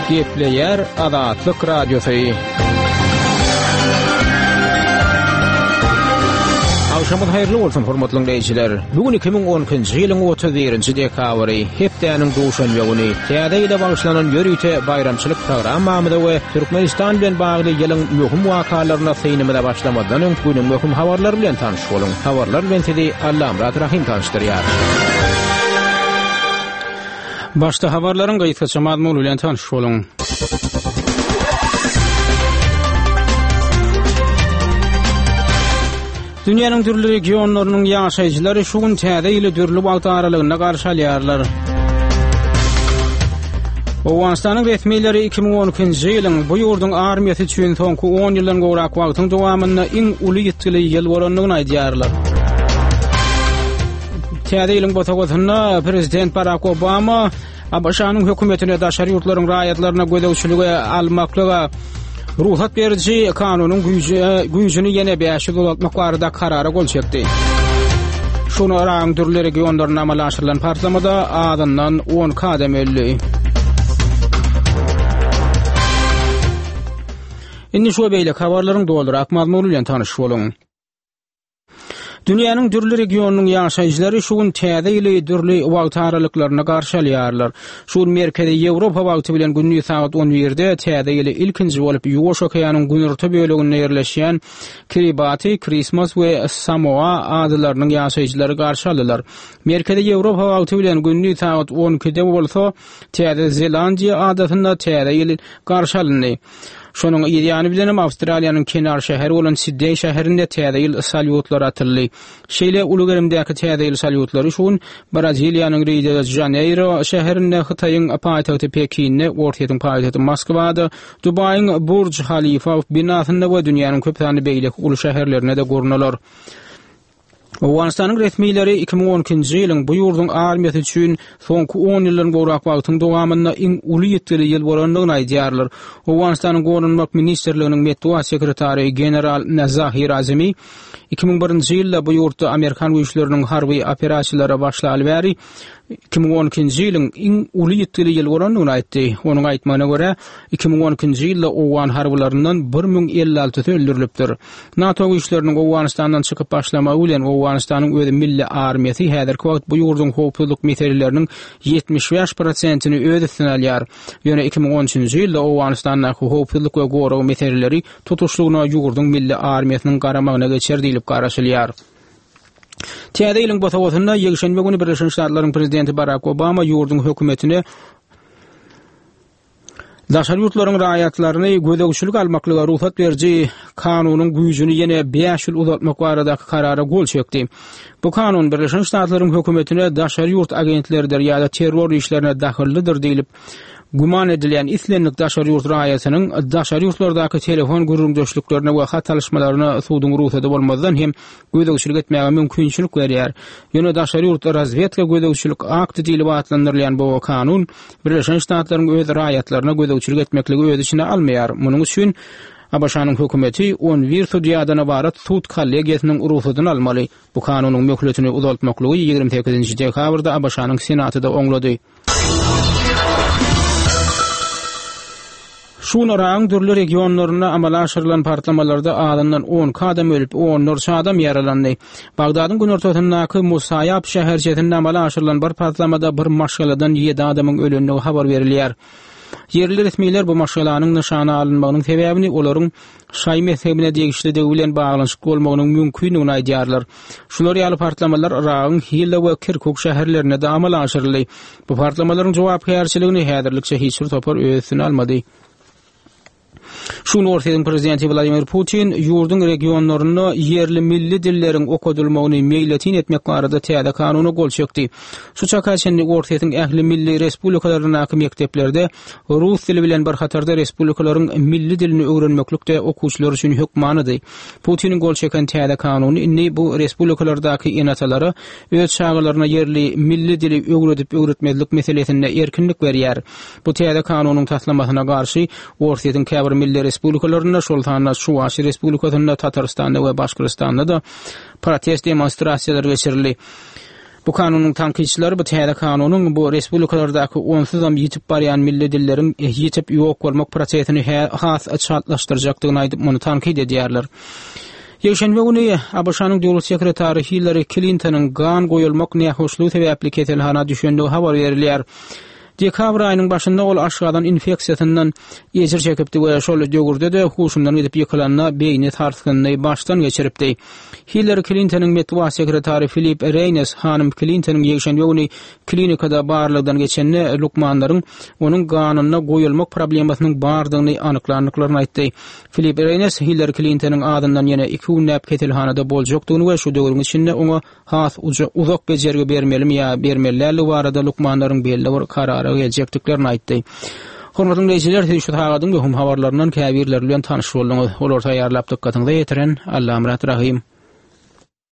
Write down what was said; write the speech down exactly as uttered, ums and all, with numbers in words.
Gepleyer Azatlyk Radiosu. Akşamın hayırlı olsun hormatly dinleyijiler. Bugün iki bin on ikinji ýylyň otuz birinji dekabry, hepdeniň duşanby güni. Täze ile bagşlanan ýörüýte bayramçylyk programmamyda we Türkmenistan bilen bagly ýylyň möhüm wakalaryna syňymyda başlamadan öň günüň möhüm habarlary bilen tanyş boluň. Habarlar bilen sizi Allamrat Rahim tanışdyrýar. Başda habarlaryň gaýtgaça mazmuny bilen tanyş boluň. Dünýäniň türli regionlarynyň ýaşaýjylary şu gün täze ýyly dürli wagt aralygyna garşy alýarlar. Owganistanyň resmiýetleri iki bin on ikinji ýylyň bu ýurduň armiýasy üçin soňky on ýyldan gowrak wagtyň dowamyny iň uly ýetgili ýyl bolanlygyny aýdýarlar. Täze ýylyň botagosyna Prezident Barack Obama A B Ş'nyň hökümetine daşary ýurtlaryň raýatlaryna gödäwçiligi almaklyga ruhsat berici kanunyň güýjüni ýene beş ýyl uzatmak barada karara gol çekdi. Şunu araň türli regionlaryna amala aşyrylan partlamada adından on kadem elli. Indi şu beýle habarlaryň doldurak mazmuny bilen tanyş boluň. Dünýäniň türli regionlarynyň ýaşaýjylary şu gün täze ýyly türli wagt aralyklaryna garşy alýarlar. Şu merkezi Ýewropa wagty bilen gündüz saat on birde täze ýyly ilkinji bolup Ýuwaş okeanynyň günorta böleginde ýerleşýän Kiribati, Christmas we Samoa adlarynyň ýaşaýjylary garşy aldylar. Merkezi Ýewropa wagty bilen gündüz saat on ikide bolsa, Täze Zelandiýa adasynda täze ýyly garşy alyndy. Şonuň ýany bilen Awstraliýanyň kenar şäheri bolan Sydney şäherinde täze ýyl salyutlar atyldy. Şeýle ulugerymdäki täze ýyl salyutlary şu gün Braziliýanyň Rio de Janeiro şäherinde, Hytaýyň paýtagty Pekinne, Ortaýyň paýtagty Moskwada, Dubaýyň Burj Khalifa binasynda we dünýäniň köp sany beýlik uly şäherlerine de görüneler. Owganistanyň resmiýetleri iki bin on ikinji ýylyň bu ýurduň armiýasy üçin soňky on ýyldan gowrak wagtyň dowamyny iň uly ýetgili ýyl bolanlygyny aýdýarlar. Owganistanyň Gorunmak ministrliginiň medeniýet sekretary general Nazahir Azimi iki bin birinji ýylda bu ýurtda Amerikan güýçleriniň harby operasiýalary başlaly bäri iki bin on ikinji ýylyň iň uly ýetgili ýyl bolanlygyny aýtdy. Onuň aýtmagyna görä iki bin on ikinji ýylda Owgan harbylaryndan bir miň elli alty öldürilipdir. NATO güýçleriniň Owganistandan çykyp başlamagy bilen Owganistanyň özi milli armiýasy häzirki wagt bu ýurduň howpsuzlyk meseleleriniň ýetmiş beş prosentyny öz üstüne alýar. Ýöne iki bin on üçinji ýylda Owganistanyň howpsuzlyk we goragy meseleleri tutuşlugyna ýurduň milli armiýasynyň garamagyna geçirilip garaşylýar. Täze ýylyň botagosyna ýegşenbe güni Birleşik Ştatlaryň prezidenti Barack Obama ýurduň hökümetine daşary ýurtlaryň raýatlaryny gödäwçilik almaklyga ruhsat berji kanunyň güýjüni ýene beş ýyl uzatmak baradaky karara gol çekdi. Bu kanun Birleşik Ştatlaryň hökümetine daşary ýurt agentlerdir ýa-da terror işlerine dahildir diýilip guman edilen islenlik daşary ýurt raýatynyň daşary ýurtlardaky telefon gürrüňdeşliklerine we hat alışmalaryna suwdyň ruhsady bolmadan hem gödäwçilik etmäge mümkinçilik berýär. Ýöne daşary ýurt razvedka gödäwçilik akty diýilip atlandyrylýan bu kanun Birleşik Ştatlaryň öz raýatlaryna gödäwçilik etmekligi öz içine almaýar. Munyň üçin A B Ş'nyň hökümeti on bir sudiýadan ibarat sud kollegiýasynyň ruhsatyny almaly. Bu kanunyň möhletini uzatmaklygy ýygrimi sekizinji dekabrda A B Ş'nyň senatyda oňlady. Şunaraň dürli regionlaryna amala aşyrylan partlamalarda adamdan on kadam ölüp on nurça adam yaralandy. Bagdadyň günortasyndaky Musayap şäherçesinde amala aşyrylan bir partlamada bir maşgaladan ýedi adamyň ölümine habar berilýär. Yerli resmiýetler bu maşgalanyň nyşana alynmagynyň sebäbini olaryň şaý mezhebine degişli bilen baglanşyk bolmagynyň mümkinligini aýdýarlar. Şular ýaly partlamalar Iran, Hilla we Kirkuk şäherlerine de amala aşyryldy. Bu partlamalaryň jogapkärçiligini häzirlikçe hiç bir topar öýsüne almady. Şunu ortadan prezidenti Vladimir Putin yurdun regionlaryna yerli milli dilleriň okudylmagyny meýletin etmek barada täze kanuny gol çekdi. Şu çakaçyndy ortadan ähli milli respublikalaryna mekteplerde rus dili bilen bir hatarda respublikalaryň milli dilini öwrenmeklikde okuwçylar üçin hukmanydy. Putinin gol çeken täze kanuny inni bu respublikalardaky enatalary öz şagyrlaryna yerli milli dili öwredip öwretmezlik meselesinde erkinlik berýär. Bu täze kanunyň taslamasyna garşy ortadan käbir milli respublikalaryna şoltana Şuwaş respublikasyna Tatarstanda we Başkyrystanda da protest demonstrasiýalary geçirildi. Bu Bu kanunyň tanqidçileri bu täze kanunyň bu respublikalardaky onsuzam ýitip barýan milli dilleriň ýitip ýok bolmak prosesini has açatlaşdyrjakdygyny aýdyp muny tanqid edýärler. Ýeşenbe güni A B Ş'nyň döwlet sekretary Hillary Clinton'ın gan goýulmak nähoşlugy sebäpli keselhana düşendigi habar berilýär. Dekabr aýynyň başynda ol aşgadan infeksiýasyndan ýetir çekipdi we şol döwürde de huşundan gidip ýykylanna beýni tartgyny başdan geçiripdi. Hillary Clinton'ın medeniýet sekretary Philip Reynes hanym Clinton'ın ýeşenbe güni klinikada barlygydan geçenni lukmanlaryň onuň ganyna goýulmak problemasynyň bardygyny anyklandyklaryny aýtdy. Philip Reynes Hillary Clinton'ın adyndan ýene iki gün näp ketilhanada boljakdygyny we şu döwrüň içinde oňa has uzak bejergi bermelimi ýa bermellerli barada lukmanlaryň belli bir karara geljekdiklerini aýtdy. Hormatly dinleýijiler, şu tagadyň möhüm habarlarynyň käbirleri bilen tanyş boldyňyz. Olar taýýarlap dykkatyňyza ýetiren Allam rahim.